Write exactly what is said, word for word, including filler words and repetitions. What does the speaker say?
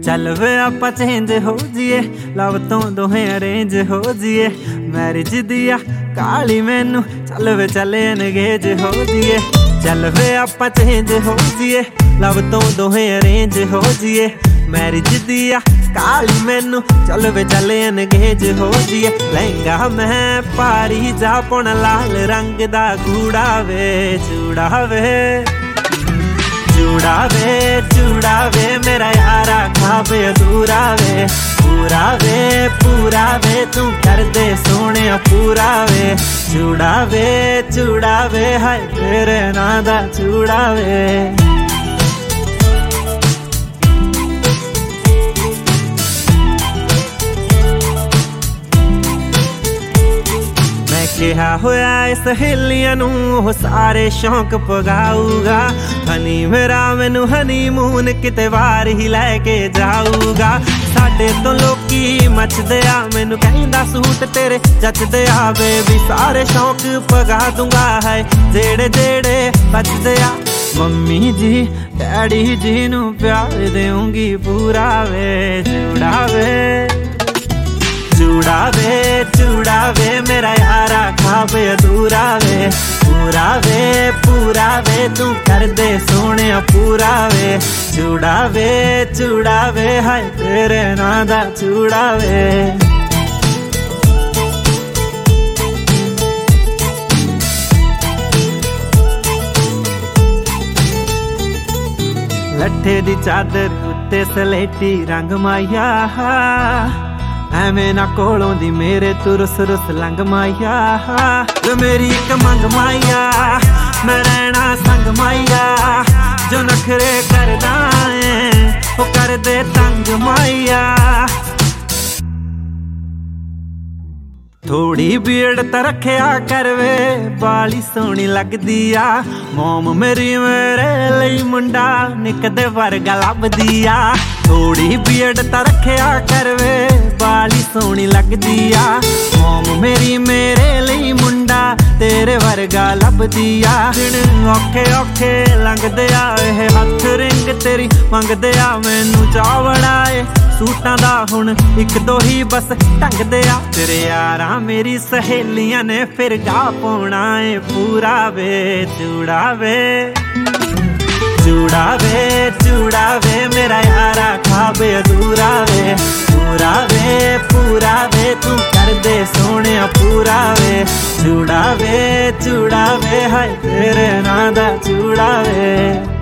चल वे आपां चेंज हो जीए, लव तो दोहें अरेंज हो जीए। मैरिज दिया काली मैनू चल वे चले एनगेज हो जीए। चल वे आपां चेंज हो जीए, लव तो दोहें अरेंज हो जीए। मैरिज दिया काली मैनू चल वे चले एनगेज हो जीए। लहंगा मैं पारी जा पुण लाल रंग दा कूड़ा वे चूड़ा वे चूड़ा वे चूड़ा वे मेरा यारा खाबे अधूरा वे। पूरा वे पूरा वे तू कर दे सोने पूरा वे। चूड़ा वे चूड़ा वे हाय तेरे नां दा चूड़ा वे। किहा होया सहेलियां नू हो सारे शौक पगाऊगा। हनी मेरा मैनू हनी मून किते वार ही लैके जाऊगा। साडे तो लोकी मचदे आ मैनू कहंदा सूट तेरे जचदे आ। बेबी सारे शौक पगा दूंगा है जेड़े जेड़े बचदे आ। मम्मी जी डैडी जी नू प्यार देऊंगी पूरा वे चूड़ा वे चूड़ा वे चूड़ा वे मेरा यारा खाबे अधूरा वे। पूरा वे पूरा वे तू कर दे सोने पूरा वे। चूड़ा वे चूड़ा वे हाय तेरे नां दा चूड़ा वे। लट्ठे दी चादर उत्ते सलेटी रंग माया। एवें ना कोलों दी मेरे तू रुस रुस लंग माया। जो मेरी एक मंग माया मैं रहना संग माया। जो नखरे करदा है वो कर दे तंग माया। थोड़ी बीड़ त रखिया कर वे बाली सोहनी लगदी आ। मोम मेरी मेरे लई मुंडा निकदे वर्गा लभदी आ। थोड़ी बीड़ त रखिया कर वे बाली सोहनी लगदी आ। मोम मेरी मेरे लई मुंडा तेरे वर्गा लभदी आ। दिन औखे औखे लंघदे आ एह हथ रिंग तेरी मंगदे आ। मैनू चावड़ा ए सूटां दा हुण इक दो ही बस ढंगदे आ। तेरे यारा मेरी सहेलियां ने फिर गा पाउणा ए पूरा वे चूड़ा वे चूड़ा वे चूड़ा वे मेरा यारा खाबे अधूरा वे। पूरा वे पूरा वे तू कर दे सोने पूरा वे। चूड़ा वे चूड़ा वे हाय तेरे नां दा चूड़ा वे।